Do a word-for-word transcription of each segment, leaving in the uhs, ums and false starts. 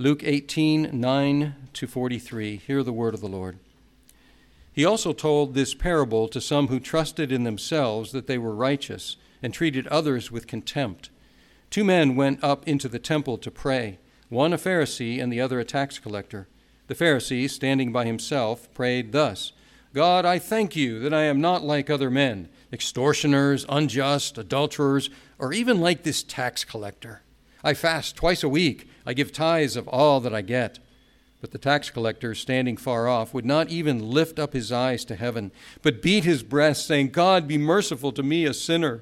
Luke eighteen, nine to forty-three. Hear the word of the Lord. He also told this parable to some who trusted in themselves that they were righteous and treated others with contempt. Two men went up into the temple to pray, one a Pharisee and the other a tax collector. The Pharisee, standing by himself, prayed thus, God, I thank you that I am not like other men, extortioners, unjust, adulterers, or even like this tax collector. I fast twice a week. I give tithes of all that I get. But the tax collector, standing far off, would not even lift up his eyes to heaven, but beat his breast, saying, God, be merciful to me, a sinner.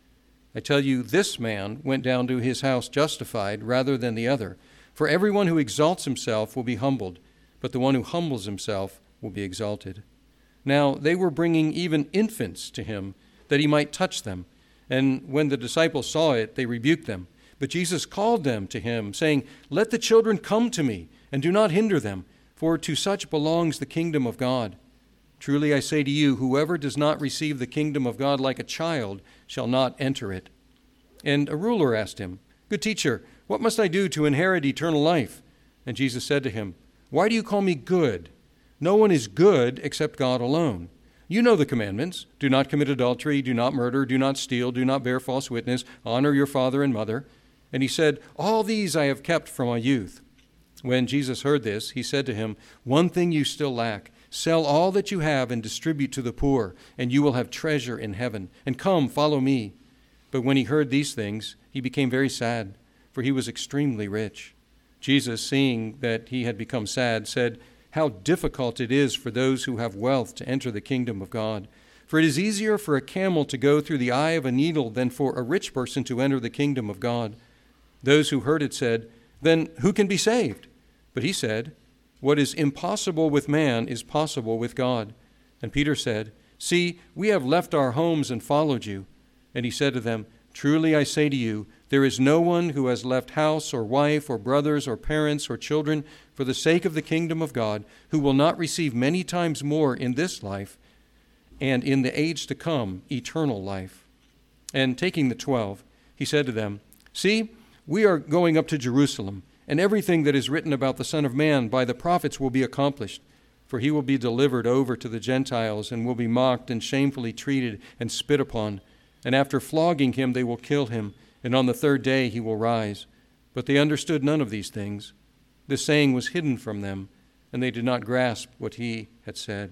I tell you, this man went down to his house justified rather than the other. For everyone who exalts himself will be humbled, but the one who humbles himself will be exalted. Now they were bringing even infants to him, that he might touch them. And when the disciples saw it, they rebuked them. But Jesus called them to him, saying, Let the children come to me, and do not hinder them, for to such belongs the kingdom of God. Truly I say to you, whoever does not receive the kingdom of God like a child shall not enter it. And a ruler asked him, Good teacher, what must I do to inherit eternal life? And Jesus said to him, Why do you call me good? No one is good except God alone. You know the commandments. Do not commit adultery, do not murder, do not steal, do not bear false witness, honor your father and mother. And he said, All these I have kept from my youth. When Jesus heard this, he said to him, One thing you still lack. Sell all that you have and distribute to the poor, and you will have treasure in heaven. And come, follow me. But when he heard these things, he became very sad, for he was extremely rich. Jesus, seeing that he had become sad, said, How difficult it is for those who have wealth to enter the kingdom of God. For it is easier for a camel to go through the eye of a needle than for a rich person to enter the kingdom of God. Those who heard it said, Then who can be saved? But he said, What is impossible with man is possible with God. And Peter said, See, we have left our homes and followed you. And he said to them, Truly I say to you, there is no one who has left house or wife or brothers or parents or children for the sake of the kingdom of God, who will not receive many times more in this life and in the age to come eternal life. And taking the twelve, he said to them, See, we are going up to Jerusalem, and everything that is written about the Son of Man by the prophets will be accomplished. For he will be delivered over to the Gentiles and will be mocked and shamefully treated and spit upon. And after flogging him, they will kill him, and on the third day he will rise. But they understood none of these things. This saying was hidden from them, and they did not grasp what he had said.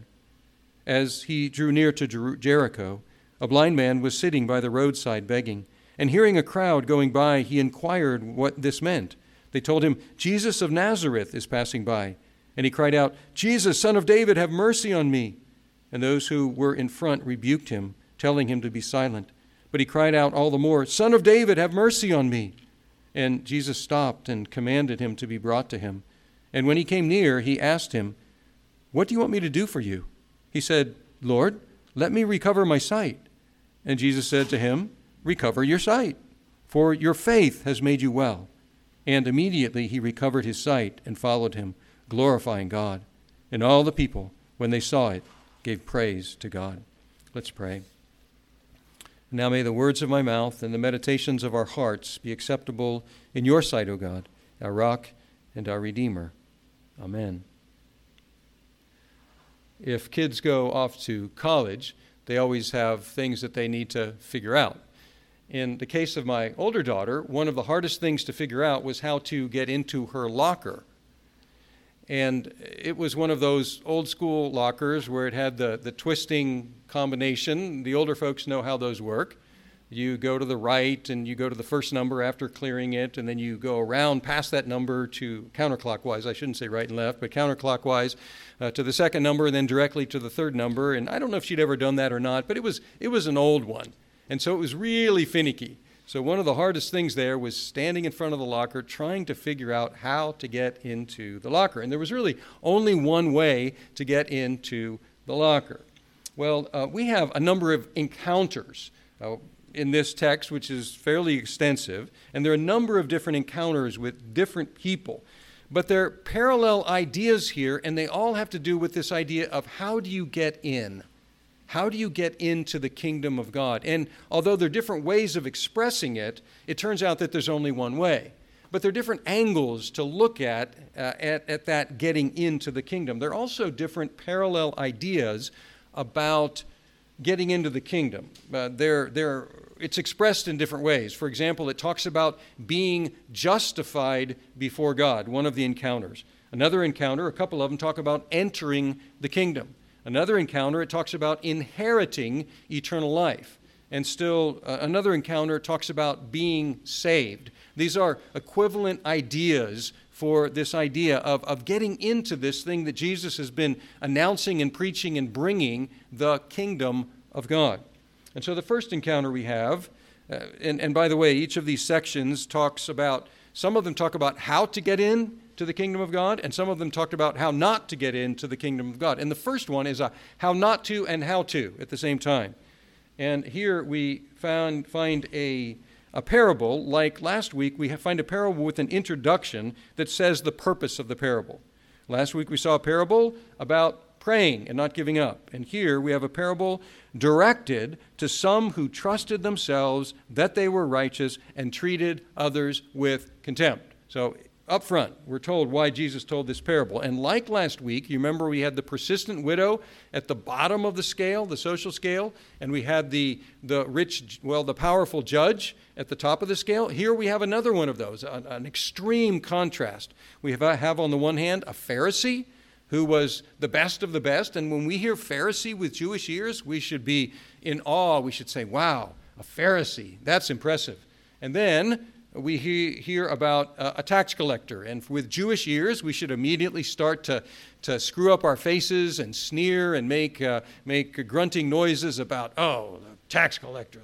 As he drew near to Jer- Jericho, a blind man was sitting by the roadside begging. And hearing a crowd going by, he inquired what this meant. They told him, Jesus of Nazareth is passing by. And he cried out, Jesus, Son of David, have mercy on me. And those who were in front rebuked him, telling him to be silent. But he cried out all the more, Son of David, have mercy on me. And Jesus stopped and commanded him to be brought to him. And when he came near, he asked him, What do you want me to do for you? He said, Lord, let me recover my sight. And Jesus said to him, Recover your sight, for your faith has made you well. And immediately he recovered his sight and followed him, glorifying God. And all the people, when they saw it, gave praise to God. Let's pray. Now may the words of my mouth and the meditations of our hearts be acceptable in your sight, O God, our rock and our Redeemer. Amen. If kids go off to college, they always have things that they need to figure out. In the case of my older daughter, one of the hardest things to figure out was how to get into her locker. And it was one of those old school lockers where it had the, the twisting combination. The older folks know how those work. You go to the right and you go to the first number after clearing it, and then you go around past that number to counterclockwise. I shouldn't say right and left, but counterclockwise uh, to the second number and then directly to the third number. And I don't know if she'd ever done that or not, but it was it was an old one. And so it was really finicky. So one of the hardest things there was standing in front of the locker trying to figure out how to get into the locker. And there was really only one way to get into the locker. Well, uh, we have a number of encounters uh, in this text, which is fairly extensive. And there are a number of different encounters with different people. But they're parallel ideas here, and they all have to do with this idea of how do you get in? How do you get into the kingdom of God? And although there are different ways of expressing it, it turns out that there's only one way. but there are different angles to look at, uh, at at that getting into the kingdom. There are also different parallel ideas about getting into the kingdom. Uh, they're, they're, it's expressed in different ways. For example, it talks about being justified before God, one of the encounters. Another encounter, a couple of them, talk about entering the kingdom. Another encounter, it talks about inheriting eternal life. And still uh, another encounter talks about being saved. These are equivalent ideas for this idea of, of getting into this thing that Jesus has been announcing and preaching and bringing, the kingdom of God. And so the first encounter we have, uh, and, and by the way, each of these sections talks about, some of them talk about how to get in to the kingdom of God, and some of them talked about how not to get into the kingdom of God. And the first one is a how not to and how to at the same time. And here we found, find a, a parable. Like last week, we find a parable with an introduction that says the purpose of the parable. Last week we saw a parable about praying and not giving up. And here we have a parable directed to some who trusted themselves that they were righteous and treated others with contempt. So up front, we're told why Jesus told this parable. And like last week, you remember we had the persistent widow at the bottom of the scale, the social scale, and we had the, the rich, well, the powerful judge at the top of the scale. Here we have another one of those, an, an extreme contrast. We have, have on the one hand a Pharisee who was the best of the best. And when we hear Pharisee with Jewish ears, we should be in awe. We should say, wow, a Pharisee, that's impressive. And then we hear about a tax collector, and with Jewish ears, we should immediately start to, to screw up our faces and sneer and make uh, make grunting noises about, oh, the tax collector,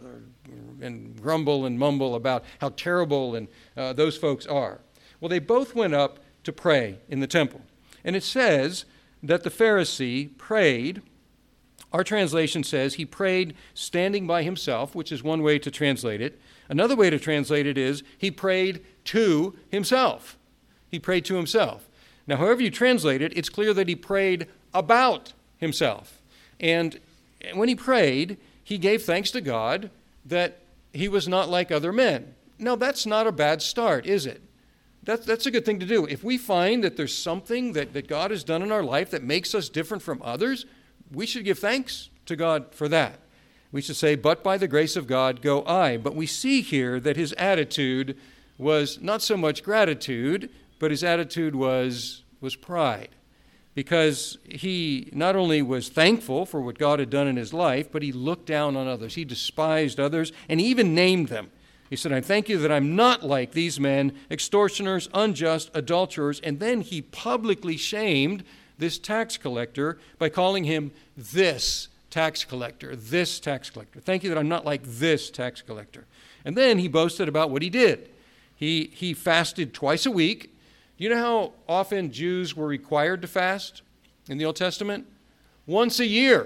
and grumble and mumble about how terrible and uh, those folks are. Well, they both went up to pray in the temple, and it says that the Pharisee prayed. Our translation says he prayed standing by himself, which is one way to translate it. Another way to translate it is he prayed to himself. He prayed to himself. Now, however you translate it, it's clear that he prayed about himself. And when he prayed, he gave thanks to God that he was not like other men. Now, that's not a bad start, is it? That, that's a good thing to do. If we find that there's something that, that God has done in our life that makes us different from others, we should give thanks to God for that. We should say, but by the grace of God go I. But we see here that his attitude was not so much gratitude, but his attitude was, was pride. Because he not only was thankful for what God had done in his life, but he looked down on others. He despised others, and he even named them. He said, I thank you that I'm not like these men, extortioners, unjust, adulterers. And then he publicly shamed this tax collector by calling him this tax collector, this tax collector. Thank you that I'm not like this tax collector. And then he boasted about what he did. He, he fasted twice a week. You know how often Jews were required to fast in the Old Testament? Once a year,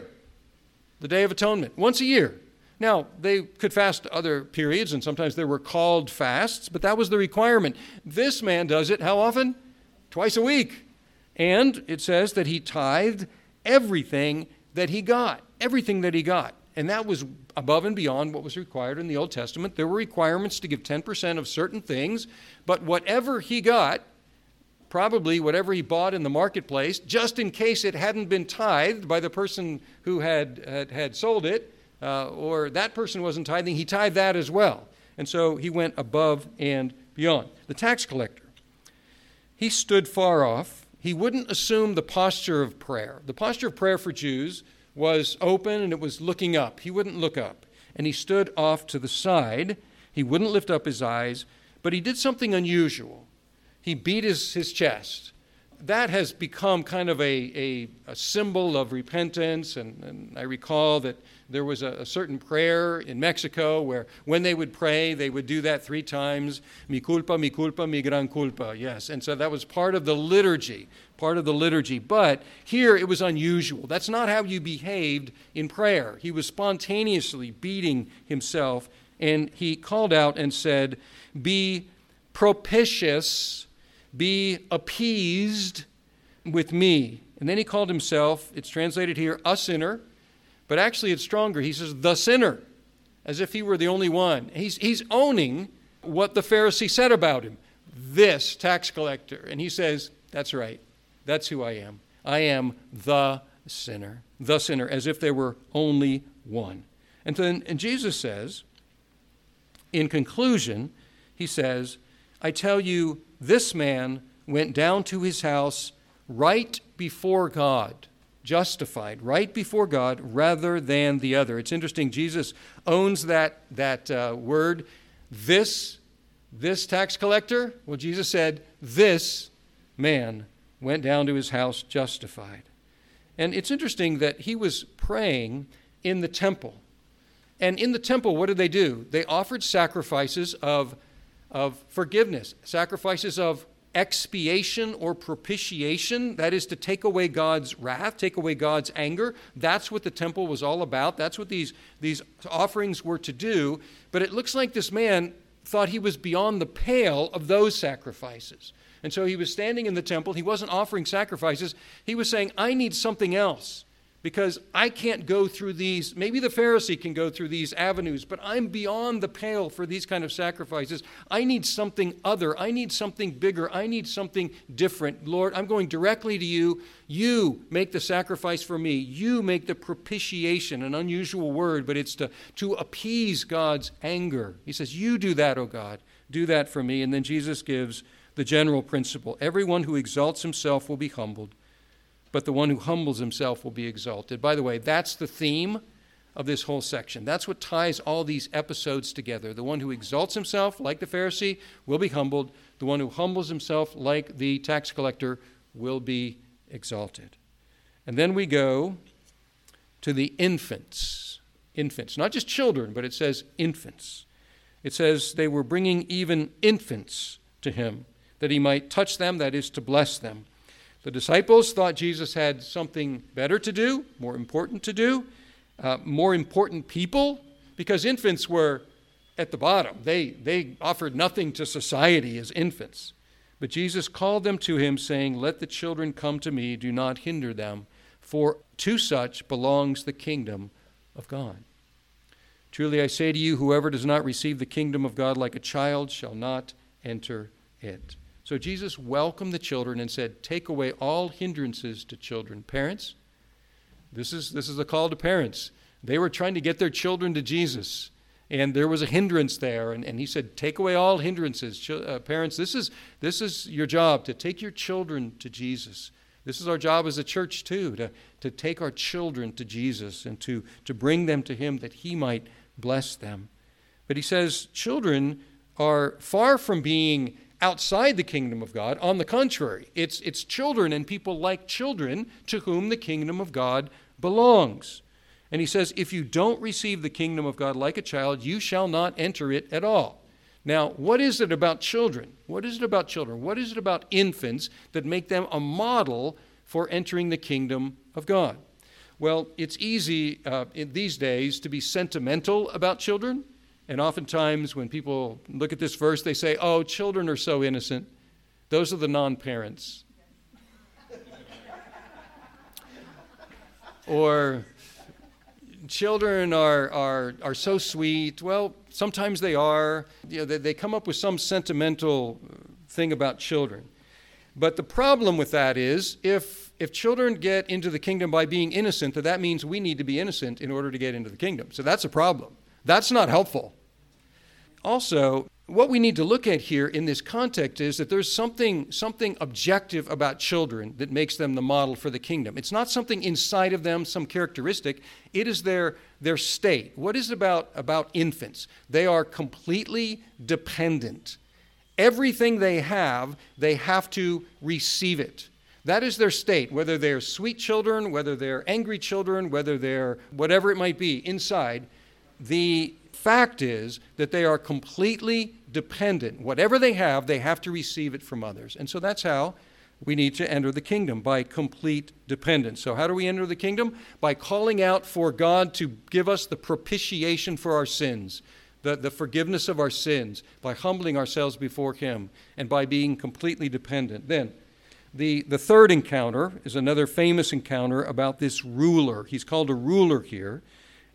the Day of Atonement, once a year. Now, they could fast other periods, and sometimes there were called fasts, but that was the requirement. This man does it how often? Twice a week. And it says that he tithed everything that he got, everything that he got. And that was above and beyond what was required in the Old Testament. There were requirements to give ten percent of certain things, but whatever he got, probably whatever he bought in the marketplace, just in case it hadn't been tithed by the person who had, had, had sold it, uh, or that person wasn't tithing, he tithed that as well. And so he went above and beyond. The tax collector, he stood far off. He wouldn't assume the posture of prayer. The posture of prayer for Jews was open and it was looking up. He wouldn't look up. And he stood off to the side. He wouldn't lift up his eyes, but he did something unusual. He beat his, his chest. That has become kind of a, a, a symbol of repentance. And, and I recall that there was a, a certain prayer in Mexico where when they would pray, they would do that three times. Mi culpa, mi culpa, mi gran culpa. Yes. And so that was part of the liturgy, part of the liturgy. But here it was unusual. That's not how you behaved in prayer. He was spontaneously beating himself, and he called out and said, be propitious, be appeased with me. And then he called himself, it's translated here, a sinner, but actually it's stronger. He says, the sinner, as if he were the only one. He's, he's owning what the Pharisee said about him. this tax collector. And he says, that's right. That's who I am. I am the sinner. The sinner, as if there were only one. And then and Jesus says, in conclusion, he says, I tell you, this man went down to his house right before God, justified, right before God, rather than the other. It's interesting, Jesus owns that, that uh, word, this, this tax collector. Well, Jesus said, this man went down to his house justified. And it's interesting that he was praying in the temple. And in the temple, what did they do? They offered sacrifices of, of forgiveness, sacrifices of expiation or propitiation, that is to take away God's wrath, take away God's anger. That's what the temple was all about. That's what these, these offerings were to do. But it looks like this man thought he was beyond the pale of those sacrifices. And so he was standing in the temple. He wasn't offering sacrifices. He was saying, I need something else. Because I can't go through these, maybe the Pharisee can go through these avenues, but I'm beyond the pale for these kind of sacrifices. I need something other. I need something bigger. I need something different. Lord, I'm going directly to you. You make the sacrifice for me. You make the propitiation, an unusual word, but it's to, to appease God's anger. He says, you do that, O God. Do that for me. And then Jesus gives the general principle. Everyone who exalts himself will be humbled, but the one who humbles himself will be exalted. By the way, that's the theme of this whole section. That's what ties all these episodes together. The one who exalts himself, like the Pharisee, will be humbled. The one who humbles himself, like the tax collector, will be exalted. And then we go to the infants. Infants, not just children, but it says infants. It says they were bringing even infants to him, that he might touch them, that is, to bless them. The disciples thought Jesus had something better to do, more important to do, uh, more important people, because infants were at the bottom. They, they offered nothing to society as infants. But Jesus called them to him, saying, let the children come to me, do not hinder them, for to such belongs the kingdom of God. Truly I say to you, whoever does not receive the kingdom of God like a child shall not enter it. So Jesus welcomed the children and said, take away all hindrances to children. Parents, this is this is a call to parents. They were trying to get their children to Jesus, and there was a hindrance there. And, and he said, take away all hindrances. Ch- uh, parents, this is, this is your job, to take your children to Jesus. This is our job as a church, too, to, to take our children to Jesus and to, to bring them to him that he might bless them. But he says children are far from being outside the kingdom of God. On the contrary, it's it's children and people like children to whom the kingdom of God belongs. And he says, if you don't receive the kingdom of God like a child, you shall not enter it at all. Now, what is it about children? What is it about children? What is it about infants that make them a model for entering the kingdom of God? Well, it's easy uh, in these days to be sentimental about children. And oftentimes when people look at this verse, they say, oh, children are so innocent. Those are the non-parents. Or children are, are, are so sweet. Well, sometimes they are. You know, they, they come up with some sentimental thing about children. But the problem with that is if, if children get into the kingdom by being innocent, that, that means we need to be innocent in order to get into the kingdom. So that's a problem. That's not helpful. Also, what we need to look at here in this context is that there's something, something objective about children that makes them the model for the kingdom. It's not something inside of them, some characteristic. It is their, their state. What is it about, about infants? They are completely dependent. Everything they have, they have to receive it. That is their state, whether they're sweet children, whether they're angry children, whether they're whatever it might be inside. The fact is that they are completely dependent. Whatever they have, they have to receive it from others. And so that's how we need to enter the kingdom, by complete dependence. So how do we enter the kingdom? By calling out for God to give us the propitiation for our sins, the, the forgiveness of our sins, by humbling ourselves before him, and by being completely dependent. Then, the, the third encounter is another famous encounter about this ruler. He's called a ruler here.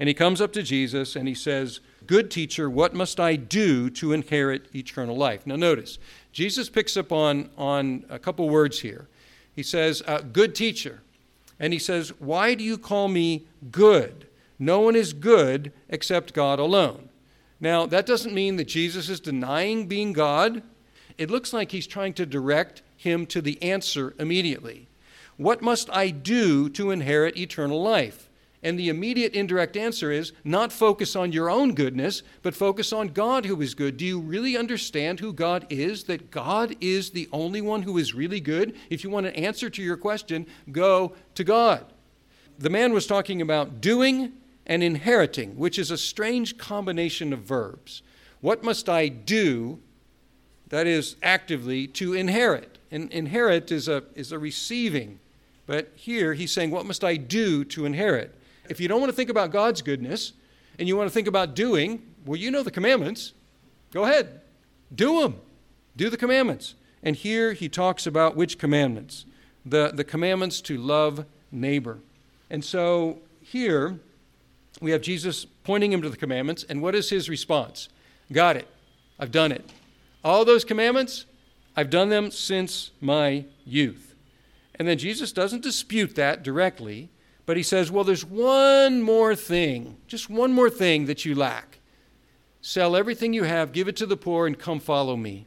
And he comes up to Jesus and he says, "Good teacher, what must I do to inherit eternal life?" Now notice, Jesus picks up on, on a couple words here. He says, uh, "Good teacher." And he says, "Why do you call me good? No one is good except God alone." Now, that doesn't mean that Jesus is denying being God. It looks like he's trying to direct him to the answer immediately. What must I do to inherit eternal life? And the immediate indirect answer is not focus on your own goodness, but focus on God who is good. Do you really understand who God is? That God is the only one who is really good? If you want an answer to your question, go to God. The man was talking about doing and inheriting, which is a strange combination of verbs. What must I do, that is actively, to inherit? And inherit is a, is a receiving. But here he's saying, what must I do to inherit? If you don't want to think about God's goodness and you want to think about doing, well, you know the commandments. Go ahead. Do them. Do the commandments. And here he talks about which commandments? The, the commandments to love neighbor. And so here we have Jesus pointing him to the commandments. And what is his response? Got it. I've done it. All those commandments, I've done them since my youth. And then Jesus doesn't dispute that directly. But he says, well, there's one more thing, just one more thing that you lack. Sell everything you have, give it to the poor, and come follow me.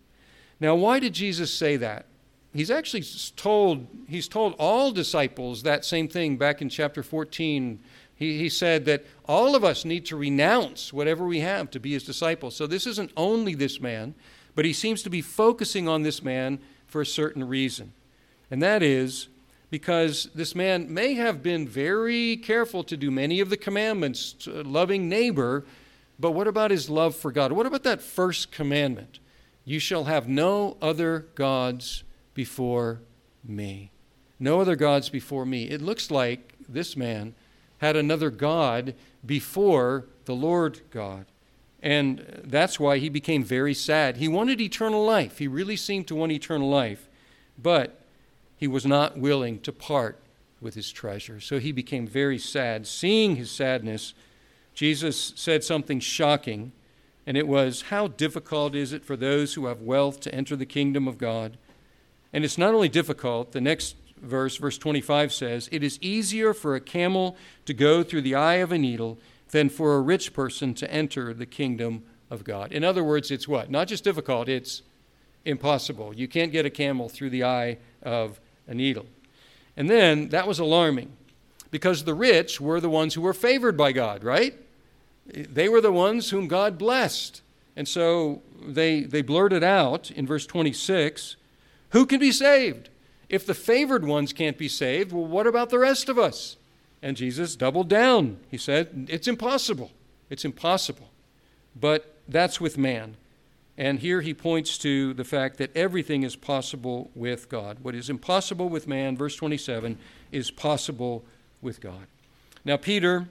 Now, why did Jesus say that? He's actually told, he's told all disciples that same thing back in chapter fourteen. He, he said that all of us need to renounce whatever we have to be his disciples. So this isn't only this man, but he seems to be focusing on this man for a certain reason. And that is because this man may have been very careful to do many of the commandments, loving neighbor, but what about his love for God? What about that first commandment? You shall have no other gods before me. No other gods before me. It looks like this man had another God before the Lord God. And that's why he became very sad. He wanted eternal life. He really seemed to want eternal life. But he was not willing to part with his treasure. So he became very sad. Seeing his sadness, Jesus said something shocking, and it was, how difficult is it for those who have wealth to enter the kingdom of God? And it's not only difficult, the next verse, verse twenty-five says, it is easier for a camel to go through the eye of a needle than for a rich person to enter the kingdom of God. In other words, it's what? Not just difficult, it's impossible. You can't get a camel through the eye of a needle. And then that was alarming because the rich were the ones who were favored by God, right? They were the ones whom God blessed. And so they, they blurted out in verse twenty-six, who can be saved? If the favored ones can't be saved, well, what about the rest of us? And Jesus doubled down. He said, it's impossible. It's impossible. But that's with man. And here he points to the fact that everything is possible with God. What is impossible with man, verse twenty-seven, is possible with God. Now, Peter,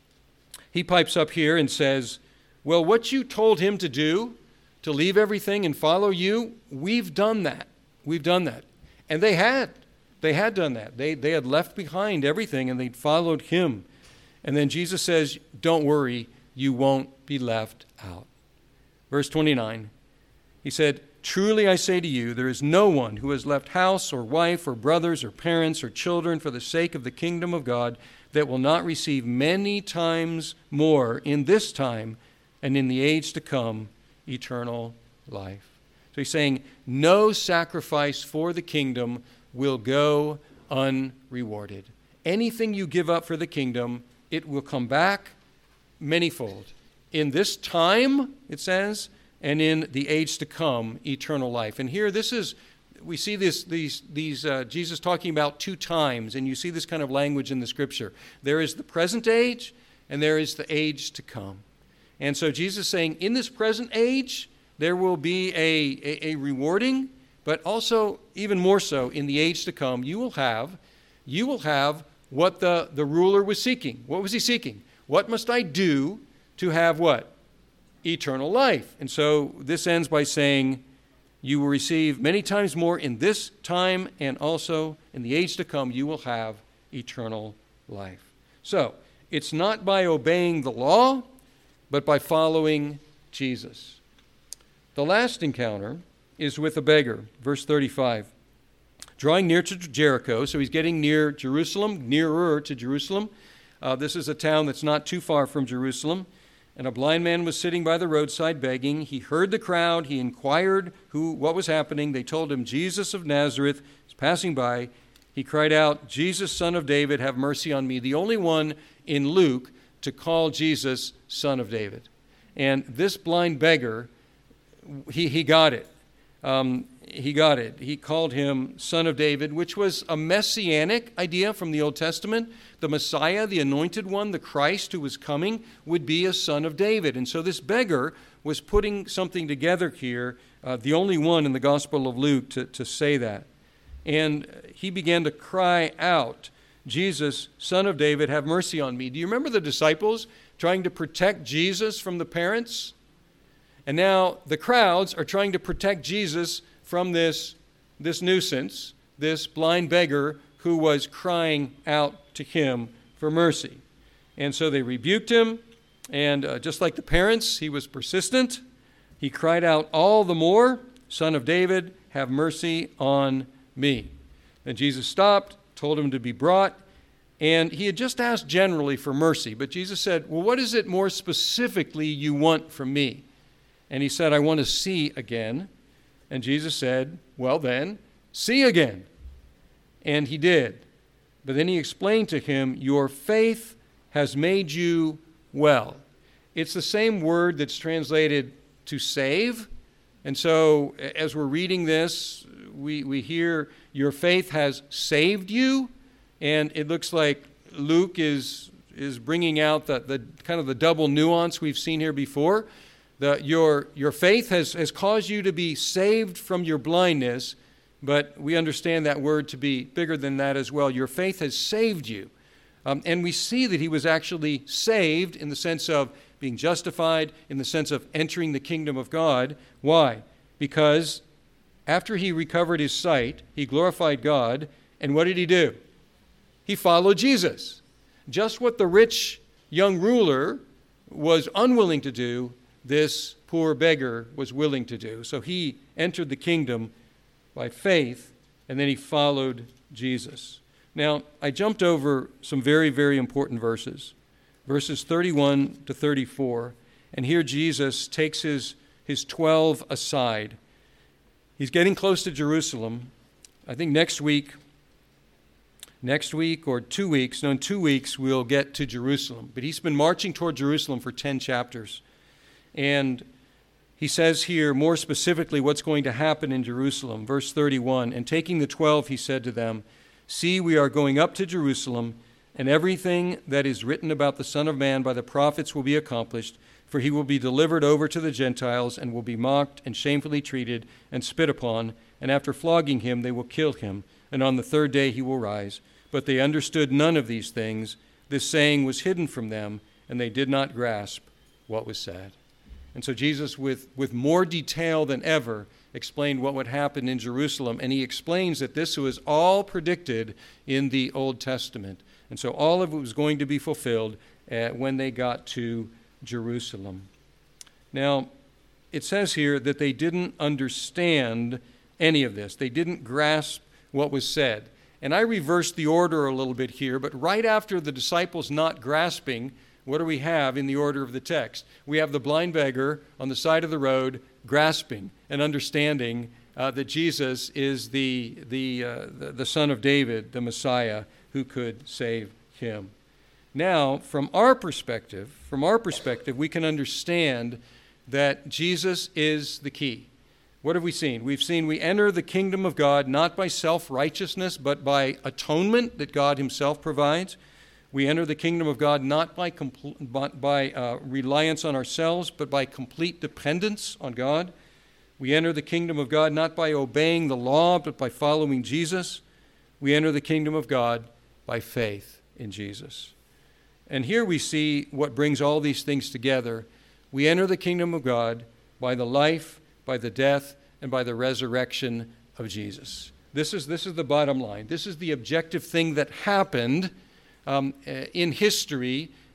he pipes up here and says, well, what you told him to do, to leave everything and follow you, we've done that. We've done that. And they had. They had done that. They, they had left behind everything and they'd followed him. And then Jesus says, don't worry, you won't be left out. Verse twenty-nine, he said, truly I say to you, there is no one who has left house or wife or brothers or parents or children for the sake of the kingdom of God that will not receive many times more in this time and in the age to come eternal life. So he's saying no sacrifice for the kingdom will go unrewarded. Anything you give up for the kingdom, it will come back manyfold. In this time, it says, and in the age to come, eternal life. And here, this is, we see this, these, these uh, Jesus talking about two times, and you see this kind of language in the Scripture. There is the present age, and there is the age to come. And so Jesus is saying, in this present age, there will be a, a, a rewarding, but also, even more so, in the age to come, you will have, you will have what the, the ruler was seeking. What was he seeking? What must I do to have what? Eternal life. And so this ends by saying, you will receive many times more in this time, and also in the age to come, you will have eternal life. So, It's not by obeying the law, but by following Jesus. The last encounter is with a beggar, verse thirty-five. Drawing near to Jericho, so he's getting near Jerusalem, nearer to Jerusalem. Uh, this is a town that's not too far from Jerusalem. And a blind man was sitting by the roadside begging. He heard the crowd. He inquired who, what was happening. They told him, Jesus of Nazareth is passing by. He cried out, Jesus, Son of David, have mercy on me. The only one in Luke to call Jesus Son of David. And this blind beggar, he, he got it. Um, he got it. He called him Son of David, which was a messianic idea from the Old Testament. The Messiah, the anointed one, the Christ who was coming, would be a son of David. And so this beggar was putting something together here, uh, the only one in the Gospel of Luke to, to say that. And he began to cry out, Jesus, Son of David, have mercy on me. Do you remember the disciples trying to protect Jesus from the parents? And now the crowds are trying to protect Jesus from this, this nuisance, this blind beggar who was crying out to him for mercy. And so they rebuked him, and uh, just like the parents, he was persistent. He cried out all the more, Son of David, have mercy on me. And Jesus stopped, told him to be brought, and he had just asked generally for mercy. But Jesus said, well, what is it more specifically you want from me? And he said, I want to see again. And Jesus said, well then, see again. And he did. But then he explained to him, your faith has made you well. It's the same word that's translated to save. And so as we're reading this, we, we hear your faith has saved you. And it looks like Luke is, is bringing out the, the kind of the double nuance we've seen here before. The, your, your faith has, has caused you to be saved from your blindness, but we understand that word to be bigger than that as well. Your faith has saved you. Um, and we see that he was actually saved in the sense of being justified, in the sense of entering the kingdom of God. Why? Because after he recovered his sight, he glorified God, and what did he do? He followed Jesus. Just what the rich young ruler was unwilling to do, this poor beggar was willing to do. So he entered the kingdom by faith, and then he followed Jesus. Now, I jumped over some very, very important verses, verses thirty-one to thirty-four, and here Jesus takes his, his twelve aside. He's getting close to Jerusalem. I think next week, next week or two weeks, no, in two weeks, we'll get to Jerusalem. But he's been marching toward Jerusalem for ten chapters. And he says here more specifically what's going to happen in Jerusalem. Verse thirty-one, and taking the twelve, he said to them, see, we are going up to Jerusalem, and everything that is written about the Son of Man by the prophets will be accomplished, for he will be delivered over to the Gentiles and will be mocked and shamefully treated and spit upon, and after flogging him they will kill him, and on the third day he will rise. But they understood none of these things. This saying was hidden from them, and they did not grasp what was said. And so Jesus, with, with more detail than ever, explained what would happen in Jerusalem. And he explains that this was all predicted in the Old Testament. And so all of it was going to be fulfilled uh, when they got to Jerusalem. Now, it says here that they didn't understand any of this. They didn't grasp what was said. And I reversed the order a little bit here, but right after the disciples not grasping, what do we have in the order of the text? We have the blind beggar on the side of the road grasping and understanding uh, that Jesus is the, the, uh, the, the Son of David, the Messiah, who could save him. Now, from our perspective, from our perspective, we can understand that Jesus is the key. What have we seen? We've seen we enter the kingdom of God not by self-righteousness, but by atonement that God himself provides. We enter the kingdom of God not by, compl- but by uh, reliance on ourselves, but by complete dependence on God. We enter the kingdom of God not by obeying the law, but by following Jesus. We enter the kingdom of God by faith in Jesus. And here we see what brings all these things together. We enter the kingdom of God by the life, by the death, and by the resurrection of Jesus. This is, this is the bottom line. This is the objective thing that happened Um, in history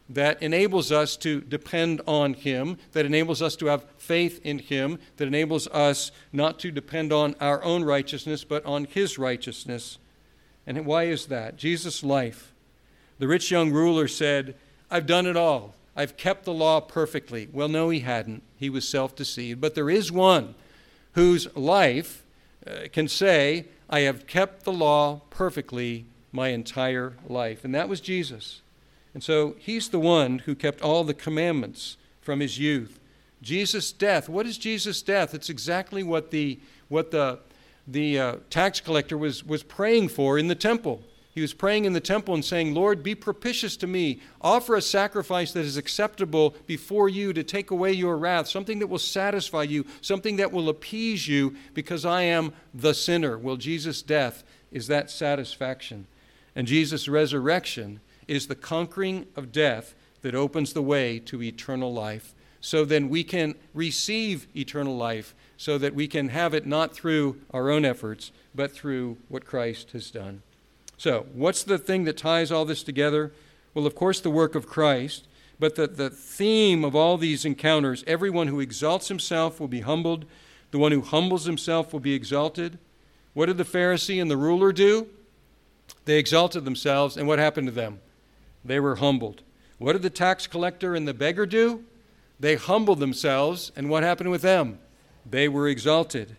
that enables us to depend on him, that enables us to have faith in him, that enables us not to depend on our own righteousness, but on his righteousness. And why is that? Jesus' life. The rich young ruler said, I've done it all. I've kept the law perfectly. Well, no, he hadn't. He was self-deceived. But there is one whose life uh, can say, I have kept the law perfectly my entire life. And that was Jesus. And so he's the one who kept all the commandments from his youth. Jesus' death. What is Jesus' death? It's exactly what the what the the uh, tax collector was was praying for in the temple. He was praying in the temple and saying, Lord, be propitious to me. Offer a sacrifice that is acceptable before you to take away your wrath, something that will satisfy you, something that will appease you because I am the sinner. Well, Jesus' death is that satisfaction. And Jesus' resurrection is the conquering of death that opens the way to eternal life. So then we can receive eternal life, so that we can have it not through our own efforts, but through what Christ has done. So what's the thing that ties all this together? Well, of course, the work of Christ, but the, the theme of all these encounters, everyone who exalts himself will be humbled. The one who humbles himself will be exalted. What did the Pharisee and the ruler do? They exalted themselves, and what happened to them? They were humbled. What did the tax collector and the beggar do? They humbled themselves, and what happened with them? They were exalted.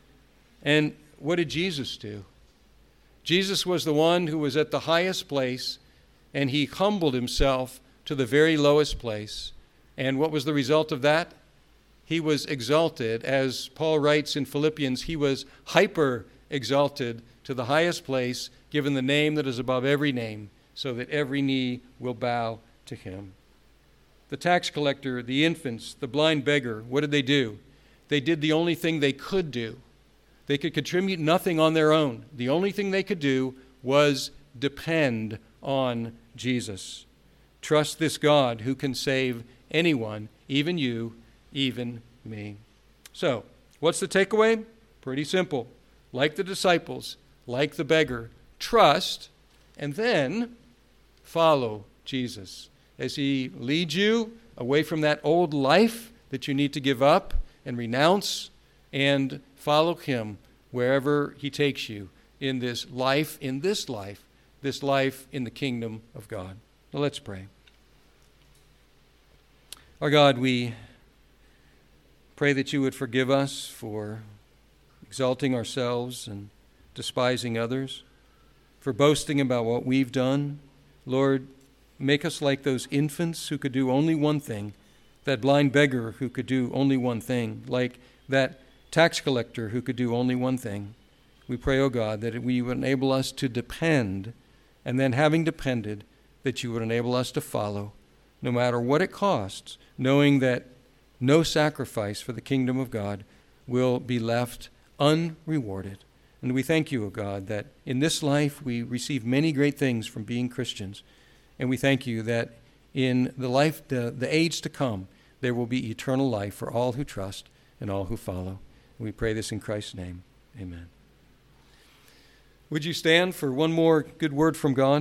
And what did Jesus do? Jesus was the one who was at the highest place, and he humbled himself to the very lowest place. And what was the result of that? He was exalted. As Paul writes in Philippians, he was hyper exalted to the highest place, given the name that is above every name, so that every knee will bow to him. The tax collector, the infants, the blind beggar, what did they do? They did the only thing they could do. They could contribute nothing on their own. The only thing they could do was depend on Jesus. Trust this God who can save anyone, even you, even me. So, what's the takeaway? Pretty simple. Like the disciples, like the beggar, trust and then follow Jesus as he leads you away from that old life that you need to give up and renounce, and follow him wherever he takes you in this life, in this life, this life in the kingdom of God. Now let's pray. Our God, we pray that you would forgive us for exalting ourselves and despising others, for boasting about what we've done. Lord, make us like those infants who could do only one thing, that blind beggar who could do only one thing, like that tax collector who could do only one thing. We pray, O God, that we would enable us to depend, and then having depended, that you would enable us to follow, no matter what it costs, knowing that no sacrifice for the kingdom of God will be left unrewarded. And we thank you, O God, that in this life we receive many great things from being Christians. And we thank you that in the life, the, the age to come, there will be eternal life for all who trust and all who follow. And we pray this in Christ's name. Amen. Would you stand for one more good word from God?